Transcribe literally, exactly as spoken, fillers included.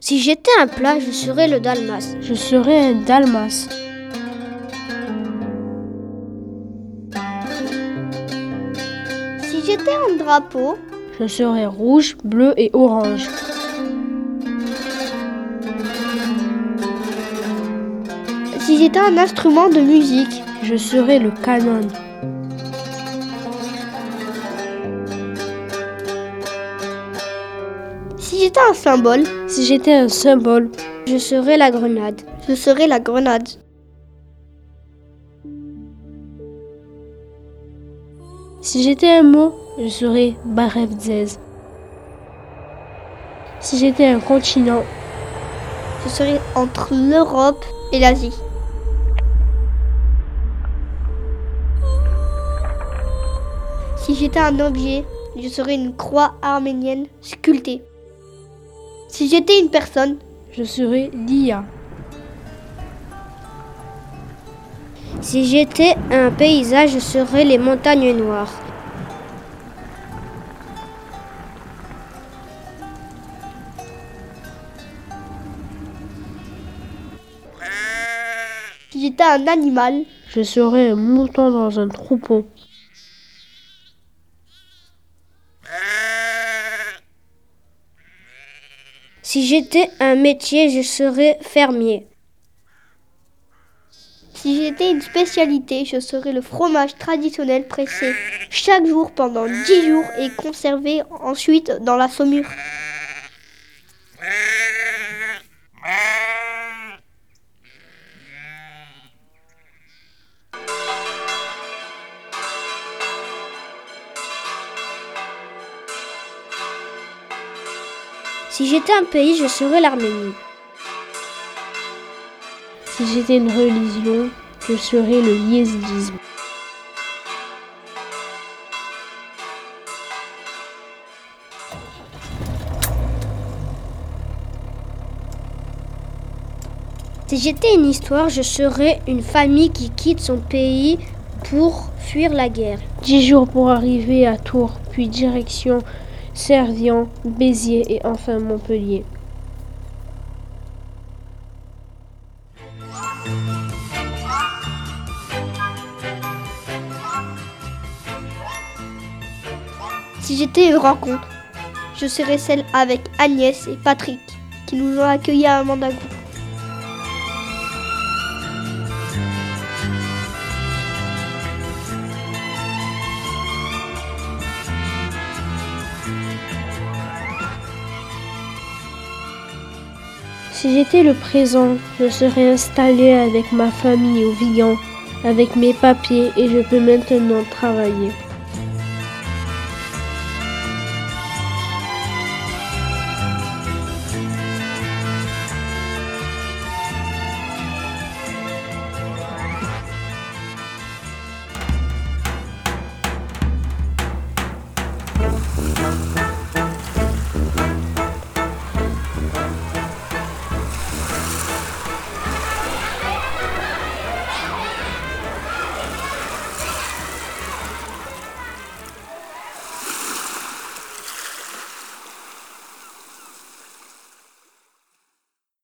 Si j'étais un plat, je serais le dalmas. Je serais un dalmas. Si j'étais un drapeau, je serais rouge, bleu et orange. Si j'étais un instrument de musique, je serais le canon. Si j'étais un symbole, si j'étais un symbole, je serais la grenade. Je serais la grenade. Si j'étais un mot, je serais Barevdzez. Si j'étais un continent, je serais entre l'Europe et l'Asie. Si j'étais un objet, je serais une croix arménienne sculptée. Si j'étais une personne, je serais l'I A. Si j'étais un paysage, je serais les montagnes noires. Si j'étais un animal, je serais un mouton dans un troupeau. Si j'étais un métier, je serais fermier. Si j'étais une spécialité, je serais le fromage traditionnel pressé chaque jour pendant dix jours et conservé ensuite dans la saumure. Si j'étais un pays, je serais l'Arménie. Si j'étais une religion, je serais le yézidisme. Si j'étais une histoire, je serais une famille qui quitte son pays pour fuir la guerre. Dix jours pour arriver à Tours, puis direction Servian, Béziers et enfin Montpellier. Si j'étais une rencontre, je serais celle avec Agnès et Patrick qui nous ont accueillis à Mandagou. Si j'étais le présent, je serais installée avec ma famille au Vigan, avec mes papiers et je peux maintenant travailler.